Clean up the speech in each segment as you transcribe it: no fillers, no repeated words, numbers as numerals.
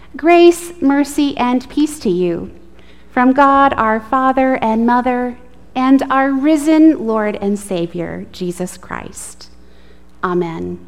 Grace, mercy, and peace to you from God our Father and Mother and our risen Lord and Savior, Jesus Christ. Amen.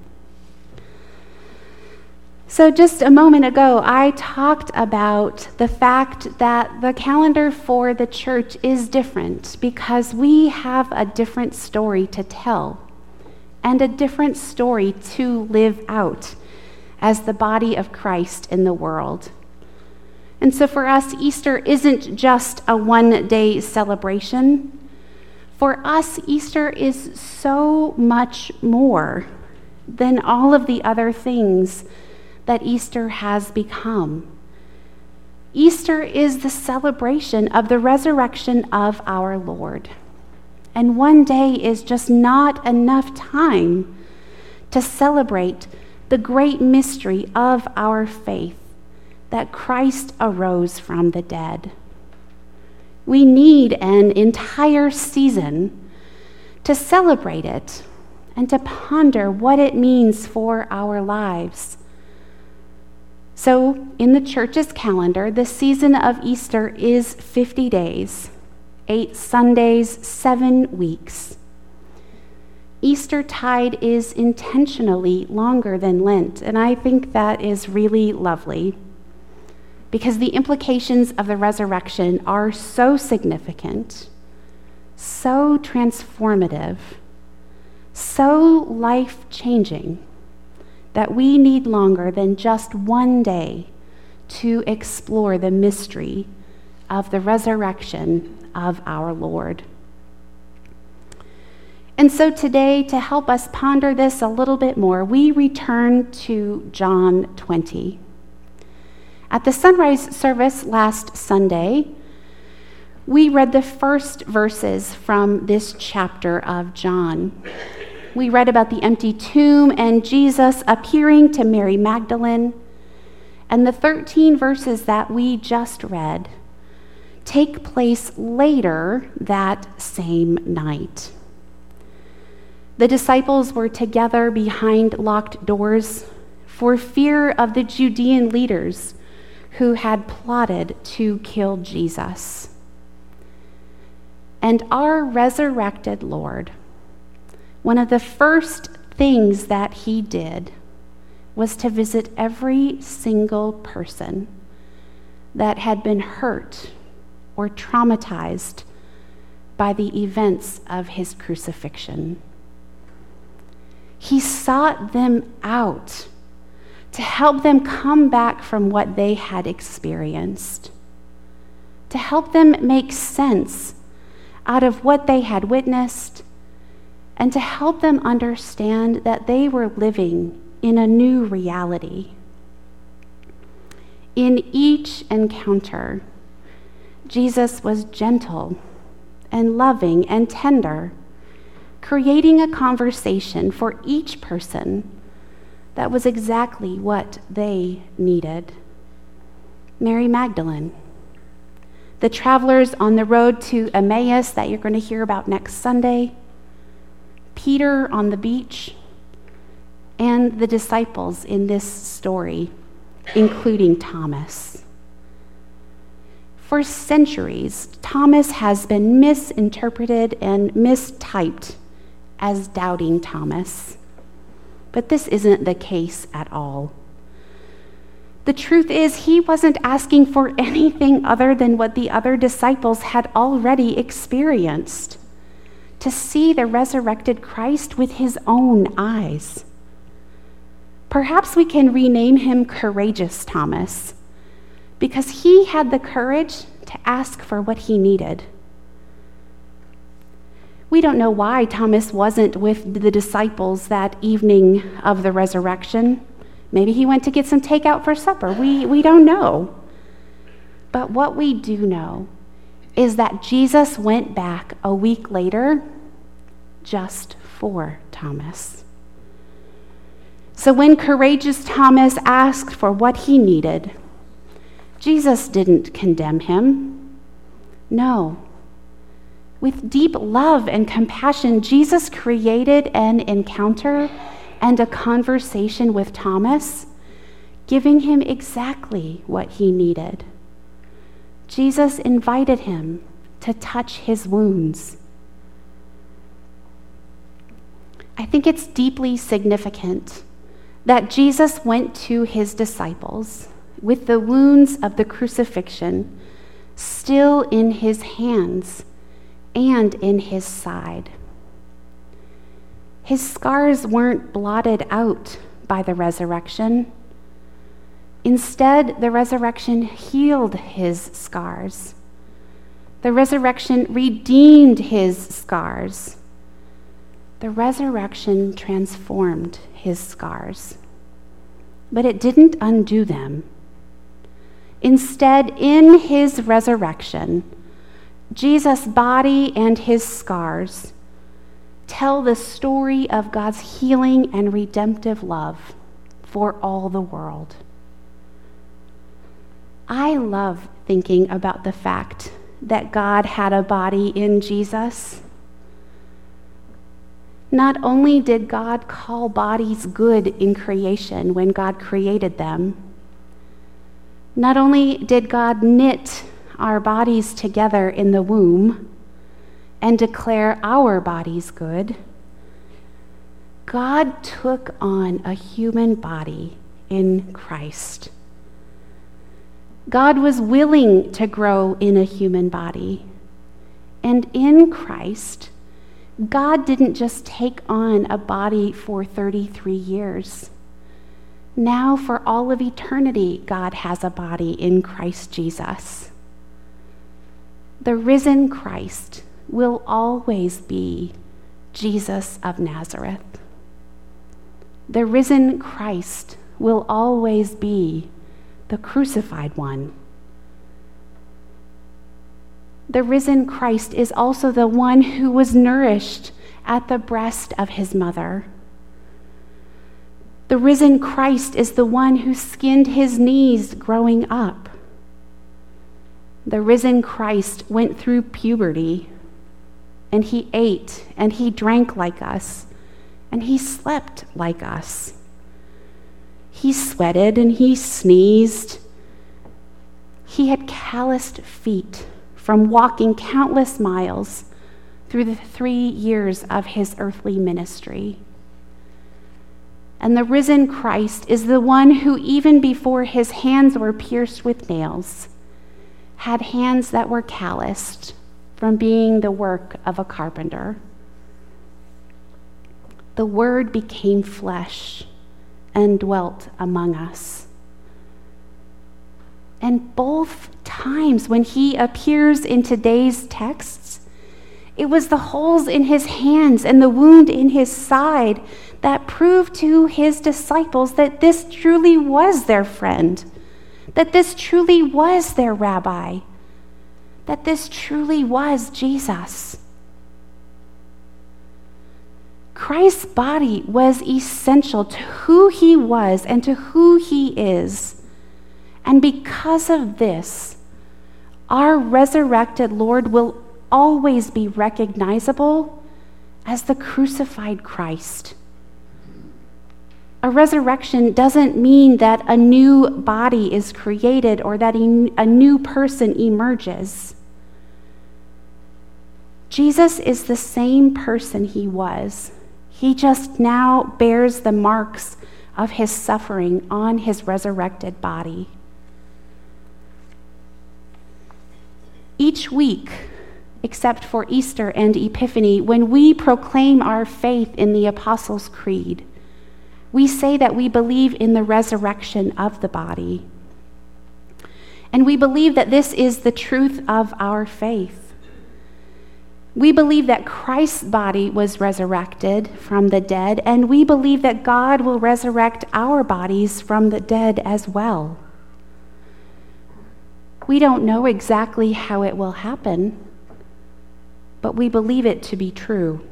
So just a moment ago, I talked about the fact that the calendar for the church is different because we have a different story to tell and a different story to live out as the body of Christ in the world. And so for us, Easter isn't just a one-day celebration. For us, Easter is so much more than all of the other things that Easter has become. Easter is the celebration of the resurrection of our Lord. And one day is just not enough time to celebrate the great mystery of our faith, that Christ arose from the dead. We need an entire season to celebrate it and to ponder what it means for our lives. So, in the church's calendar, the season of Easter is 50 days. 8 Sundays, 7 weeks. Eastertide is intentionally longer than Lent, and I think that is really lovely because the implications of the resurrection are so significant, so transformative, so life-changing that we need longer than just one day to explore the mystery of the resurrection of our Lord. And so today, to help us ponder this a little bit more, we return to John 20. At the sunrise service last Sunday, we read the first verses from this chapter of John. We read about the empty tomb and Jesus appearing to Mary Magdalene, and the 13 verses that we just read take place later that same night. The disciples were together behind locked doors for fear of the Judean leaders who had plotted to kill Jesus. And our resurrected Lord, one of the first things that he did was to visit every single person that had been hurt or traumatized by the events of his crucifixion. He sought them out to help them come back from what they had experienced, to help them make sense out of what they had witnessed, and to help them understand that they were living in a new reality. In each encounter, Jesus was gentle and loving and tender, creating a conversation for each person that was exactly what they needed. Mary Magdalene, the travelers on the road to Emmaus that you're going to hear about next Sunday, Peter on the beach, and the disciples in this story, including Thomas. For centuries, Thomas has been misinterpreted and mistyped as doubting Thomas. But this isn't the case at all. The truth is, he wasn't asking for anything other than what the other disciples had already experienced, to see the resurrected Christ with his own eyes. Perhaps we can rename him Courageous Thomas, because he had the courage to ask for what he needed. We don't know why Thomas wasn't with the disciples that evening of the resurrection. Maybe he went to get some takeout for supper. We don't know. But what we do know is that Jesus went back a week later just for Thomas. So when Courageous Thomas asked for what he needed, Jesus didn't condemn him. No. With deep love and compassion, Jesus created an encounter and a conversation with Thomas, giving him exactly what he needed. Jesus invited him to touch his wounds. I think it's deeply significant that Jesus went to his disciples with the wounds of the crucifixion still in his hands and in his side. His scars weren't blotted out by the resurrection. Instead, the resurrection healed his scars. The resurrection redeemed his scars. The resurrection transformed his scars. But it didn't undo them. Instead, in his resurrection, Jesus' body and his scars tell the story of God's healing and redemptive love for all the world. I love thinking about the fact that God had a body in Jesus. Not only did God call bodies good in creation when God created them, not only did God knit our bodies together in the womb and declare our bodies good, God took on a human body in Christ. God was willing to grow in a human body. And in Christ, God didn't just take on a body for 33 years. Now, for all of eternity, God has a body in Christ Jesus. The risen Christ will always be Jesus of Nazareth. The risen Christ will always be the crucified one. The risen Christ is also the one who was nourished at the breast of his mother. The risen Christ is the one who skinned his knees growing up. The risen Christ went through puberty, and he ate and he drank like us, and he slept like us. He sweated and he sneezed. He had calloused feet from walking countless miles through the 3 years of his earthly ministry. And the risen Christ is the one who, even before his hands were pierced with nails, had hands that were calloused from being the work of a carpenter. The Word became flesh and dwelt among us. And both times when he appears in today's texts, it was the holes in his hands and the wound in his side that proved to his disciples that this truly was their friend, that this truly was their rabbi, that this truly was Jesus. Christ's body was essential to who he was and to who he is. And because of this, our resurrected Lord will always be recognizable as the crucified Christ. A resurrection doesn't mean that a new body is created or that a new person emerges. Jesus is the same person he was. He just now bears the marks of his suffering on his resurrected body. Each week, except for Easter and Epiphany, when we proclaim our faith in the Apostles' Creed, we say that we believe in the resurrection of the body. And we believe that this is the truth of our faith. We believe that Christ's body was resurrected from the dead, and we believe that God will resurrect our bodies from the dead as well. We don't know exactly how it will happen, but we believe it to be true.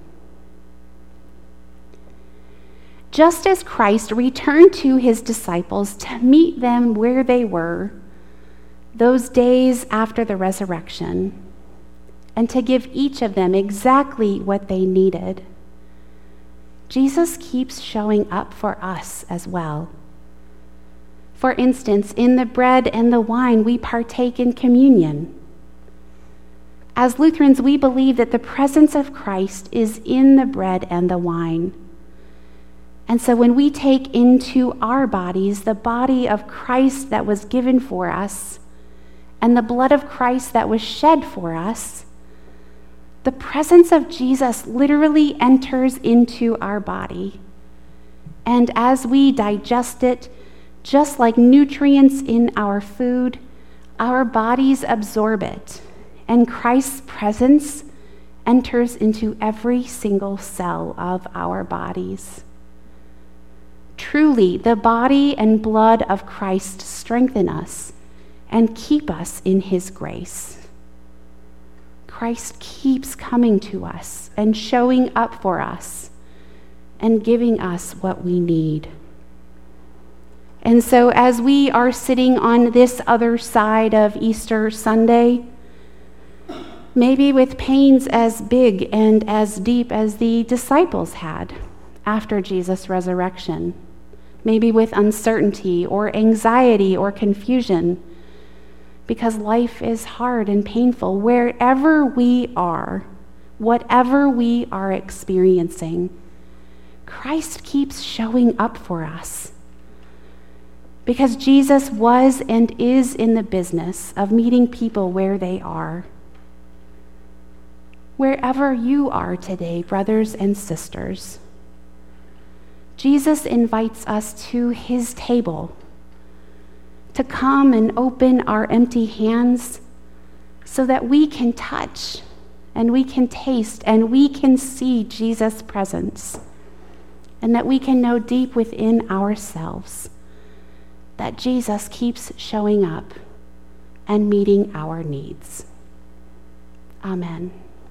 Just as Christ returned to his disciples to meet them where they were, those days after the resurrection, and to give each of them exactly what they needed, Jesus keeps showing up for us as well. For instance, in the bread and the wine, we partake in communion. As Lutherans, we believe that the presence of Christ is in the bread and the wine. And so when we take into our bodies the body of Christ that was given for us and the blood of Christ that was shed for us, the presence of Jesus literally enters into our body. And as we digest it, just like nutrients in our food, our bodies absorb it, and Christ's presence enters into every single cell of our bodies. Truly, the body and blood of Christ strengthen us and keep us in his grace. Christ keeps coming to us and showing up for us and giving us what we need. And so as we are sitting on this other side of Easter Sunday, maybe with pains as big and as deep as the disciples had after Jesus' resurrection, maybe with uncertainty or anxiety or confusion, because life is hard and painful, wherever we are, whatever we are experiencing, Christ keeps showing up for us. Because Jesus was and is in the business of meeting people where they are. Wherever you are today, brothers and sisters, Jesus invites us to his table to come and open our empty hands so that we can touch and we can taste and we can see Jesus' presence, and that we can know deep within ourselves that Jesus keeps showing up and meeting our needs. Amen.